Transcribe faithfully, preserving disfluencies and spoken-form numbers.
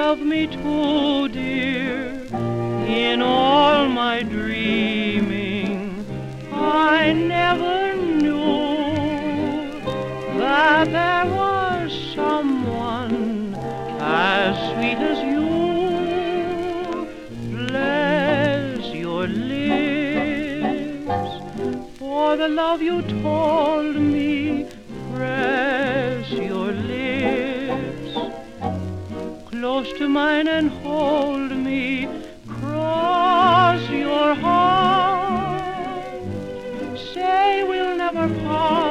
love me too, dear. In all my dreaming, I never knew that there was someone as sweet as you. Bless your lips for the love you told me. Press your lips close to mine and hold me. Cross your heart, say we'll never part.